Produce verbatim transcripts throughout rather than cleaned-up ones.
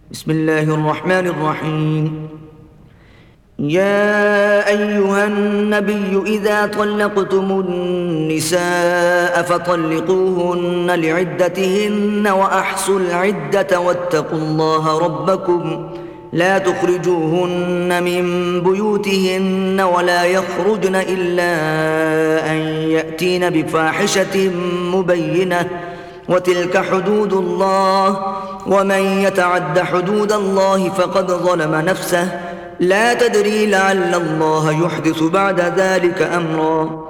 بسم الله الرحمن الرحيم. يا أيها النبي إذا طلقتم النساء فطلقوهن لعدتهن وأحصوا العدة واتقوا الله ربكم لا تخرجوهن من بيوتهن ولا يخرجن إلا أن يأتين بفاحشة مبينة وتلك حدود الله ومن يتعد حدود الله فقد ظلم نفسه لا تدري لعل الله يحدث بعد ذلك أمرا.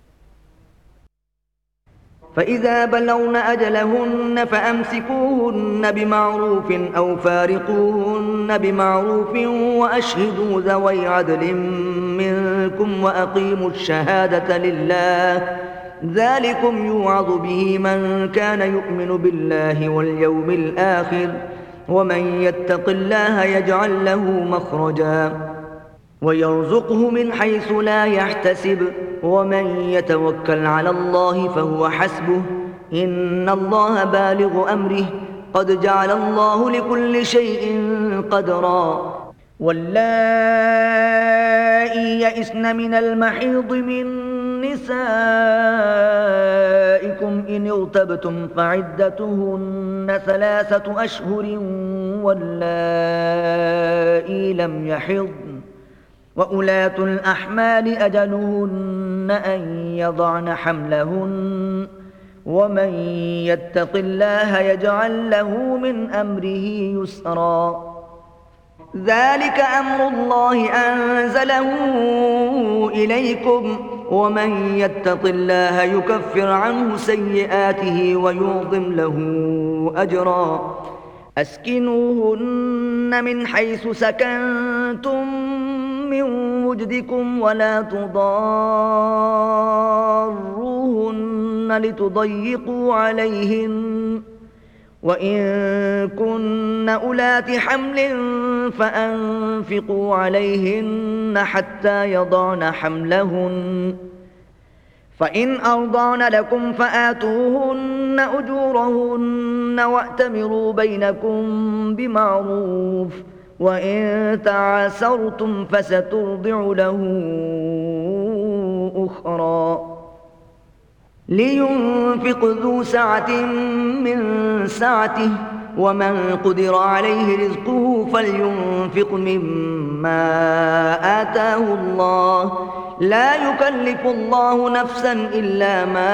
فإذا بلغن أجلهن فأمسكوهن بمعروف أو فارقوهن بمعروف وأشهدوا ذوي عدل منكم وأقيموا الشهادة لله ذلكم يوعظ به من كان يؤمن بالله واليوم الآخر ومن يتق الله يجعل له مخرجا ويرزقه من حيث لا يحتسب ومن يتوكل على الله فهو حسبه إن الله بالغ أمره قد جعل الله لكل شيء قدرا. واللائي يئسن من المحيض من نسائكم إن ارتبتم فعدتهن ثلاثة أشهر واللائي لم يحضن وأولاة الأحمال أجلهن أن يضعن حملهن ومن يتق الله يجعل له من أمره يسرا. ذلك أمر الله أنزله إليكم ومن يتق الله يكفر عنه سيئاته ويعظم له أجرا. أسكنوهن من حيث سكنتم من وجدكم ولا تضاروهن لتضيقوا عليهن وإن كن أولات حمل فأنفقوا عليهن حتى يضعن حملهن فإن أرضعن لكم فآتوهن أجورهن وأتمروا بينكم بمعروف وإن تعاسرتم فسترضع له أخرى. لينفق ذو سعة من سعته ومن قدر عليه رزقه فلينفق مما آتاه الله لا يكلف الله نفسا إلا ما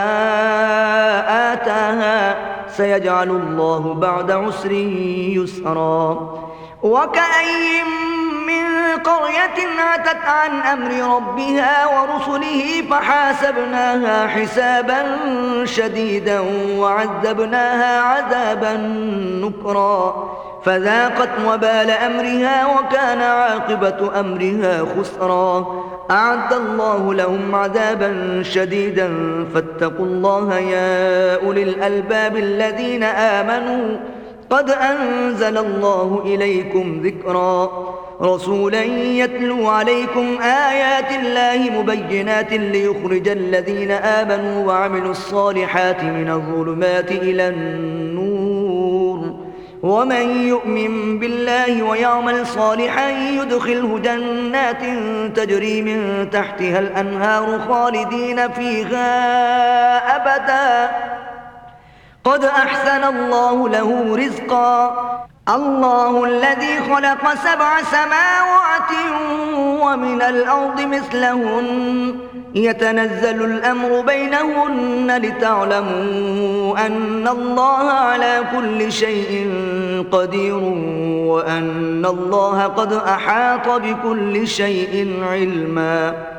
آتاها سيجعل الله بعد عسر يسرا. وكأي من قرية عتت عن أمر ربها ورسله فحاسبناها حسابا شديدا وعذبناها عذابا نكرا فذاقت وبال أمرها وكان عاقبة أمرها خسرا. أعد الله لهم عذابا شديدا فاتقوا الله يا أولي الألباب الذين آمنوا قد أنزل الله إليكم ذكرا. رسولا يتلو عليكم آيات الله مبينات ليخرج الذين آمنوا وعملوا الصالحات من الظلمات إلى النور ومن يؤمن بالله ويعمل صالحا يدخله جنات تجري من تحتها الأنهار خالدين فيها أبدا قد أحسن الله له رزقا. الله الذي خلق سبع سماوات ومن الأرض مثلهن يتنزل الأمر بينهن لتعلموا أن الله على كل شيء قدير وأن الله قد أحاط بكل شيء علما.